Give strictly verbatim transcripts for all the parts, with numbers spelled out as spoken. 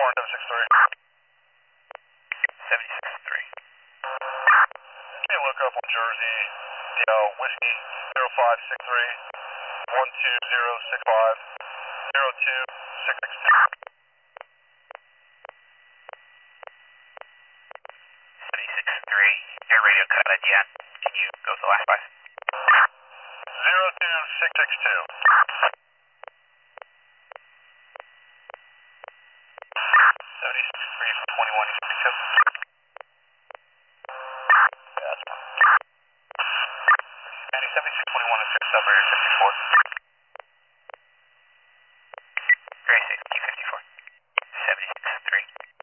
Warren seven six three. seventy-six three. Can you look up on Jersey, D L Whiskey zero five six three one two zero six five zero two six six two. seventy-six three. Your radio cut at the end. Can you go to the last five? zero two six six two. seventy-six three from twenty-one East Because. Yeah, that's fine. Manny seventy-six twenty-one is six submarine fifty-four. Very safe, Q fifty-four. seventy-six three.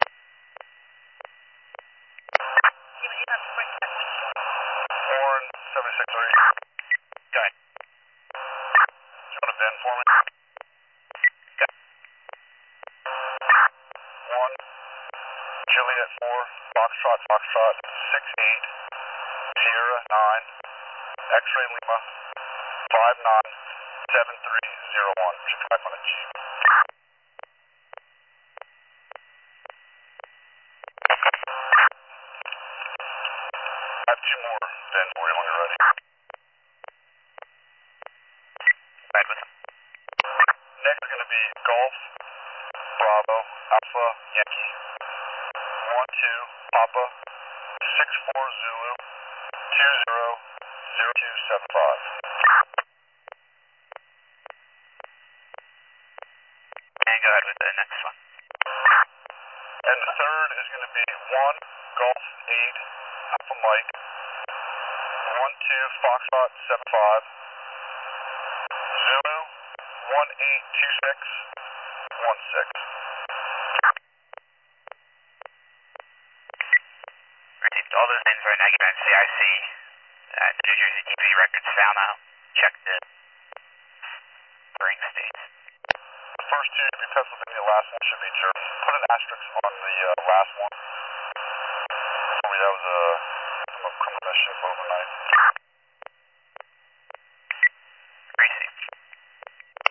Warren seven six three. Go ahead. Do you want to bend for me? Go. One, Juliet four, Foxtrot, Foxtrot, six eight, Sierra nine, X-ray Lima, five nine, seven three zero one. Check back on the Jeep. I have two more bends for you when you're ready. Ride with him. Next is going to be Golf, Bravo, Alpha, Yankee, one two, Papa, six four Zulu, two zero, zero two seven five. And go ahead with the next one. And the third is going to be one Golf eight, Alpha Mike, one two, Foxtrot seven five, Zulu, one eight two six, one six. Received all those names are negative N C I C. Uh, the New Jersey D P records found out. Check the ring states. The first two should be Pennsylvania, the last one should be Jersey. Put an asterisk on the uh, last one. Sorry, that was a, a criminal mischief overnight.